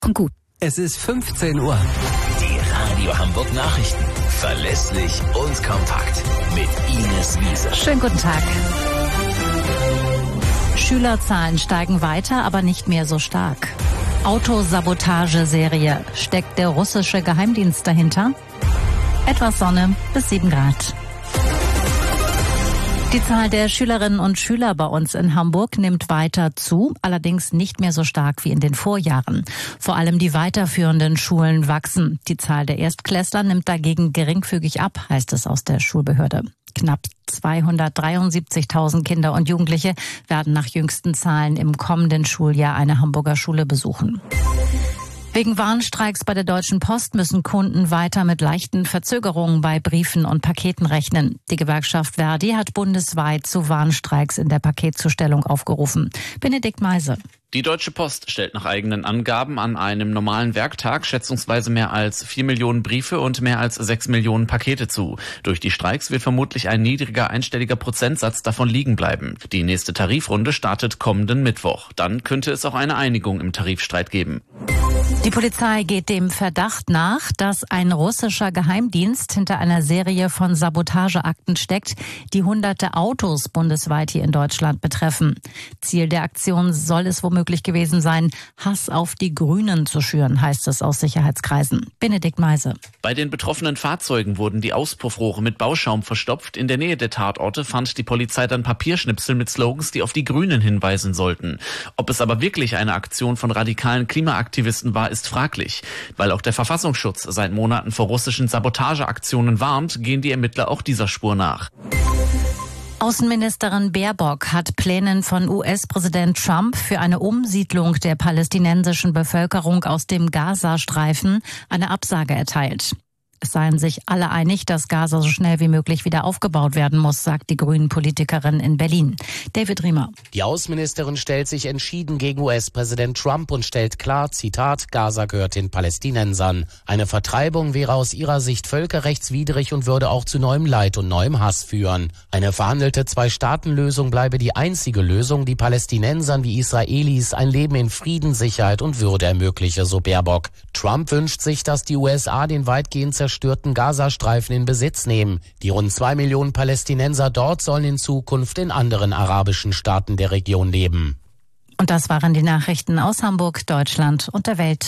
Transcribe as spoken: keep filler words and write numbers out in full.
Gut. Es ist fünfzehn Uhr. Die Radio Hamburg Nachrichten. Verlässlich und kompakt. Mit Ines Wiese. Schönen guten Tag. Schülerzahlen steigen weiter, aber nicht mehr so stark. Autosabotageserie. Steckt der russische Geheimdienst dahinter? Etwas Sonne bis sieben Grad. Die Zahl der Schülerinnen und Schüler bei uns in Hamburg nimmt weiter zu, allerdings nicht mehr so stark wie in den Vorjahren. Vor allem die weiterführenden Schulen wachsen. Die Zahl der Erstklässler nimmt dagegen geringfügig ab, heißt es aus der Schulbehörde. Knapp zweihundertdreiundsiebzigtausend Kinder und Jugendliche werden nach jüngsten Zahlen im kommenden Schuljahr eine Hamburger Schule besuchen. Wegen Warnstreiks bei der Deutschen Post müssen Kunden weiter mit leichten Verzögerungen bei Briefen und Paketen rechnen. Die Gewerkschaft Verdi hat bundesweit zu Warnstreiks in der Paketzustellung aufgerufen. Benedikt Meise. Die Deutsche Post stellt nach eigenen Angaben an einem normalen Werktag schätzungsweise mehr als vier Millionen Briefe und mehr als sechs Millionen Pakete zu. Durch die Streiks wird vermutlich ein niedriger einstelliger Prozentsatz davon liegen bleiben. Die nächste Tarifrunde startet kommenden Mittwoch. Dann könnte es auch eine Einigung im Tarifstreit geben. Die Polizei geht dem Verdacht nach, dass ein russischer Geheimdienst hinter einer Serie von Sabotageakten steckt, die hunderte Autos bundesweit hier in Deutschland betreffen. Ziel der Aktion soll es womöglich gewesen sein, Hass auf die Grünen zu schüren, heißt es aus Sicherheitskreisen. Benedikt Meise. Bei den betroffenen Fahrzeugen wurden die Auspuffrohre mit Bauschaum verstopft. In der Nähe der Tatorte fand die Polizei dann Papierschnipsel mit Slogans, die auf die Grünen hinweisen sollten. Ob es aber wirklich eine Aktion von radikalen Klimaaktivisten war, ist fraglich. Weil auch der Verfassungsschutz seit Monaten vor russischen Sabotageaktionen warnt, gehen die Ermittler auch dieser Spur nach. Außenministerin Baerbock hat Plänen von U S-Präsident Trump für eine Umsiedlung der palästinensischen Bevölkerung aus dem Gazastreifen eine Absage erteilt. Es seien sich alle einig, dass Gaza so schnell wie möglich wieder aufgebaut werden muss, sagt die Grünen-Politikerin in Berlin. David Riemer. Die Außenministerin stellt sich entschieden gegen U S-Präsident Trump und stellt klar, Zitat, Gaza gehört den Palästinensern. Eine Vertreibung wäre aus ihrer Sicht völkerrechtswidrig und würde auch zu neuem Leid und neuem Hass führen. Eine verhandelte Zwei-Staaten-Lösung bleibe die einzige Lösung, die Palästinensern wie Israelis ein Leben in Frieden, Sicherheit und Würde ermögliche, so Baerbock. Trump wünscht sich, dass die U S A den weitgehend zerstörten Gazastreifen in Besitz nehmen. Die rund zwei Millionen Palästinenser dort sollen in Zukunft in anderen arabischen Staaten der Region leben. Und das waren die Nachrichten aus Hamburg, Deutschland und der Welt.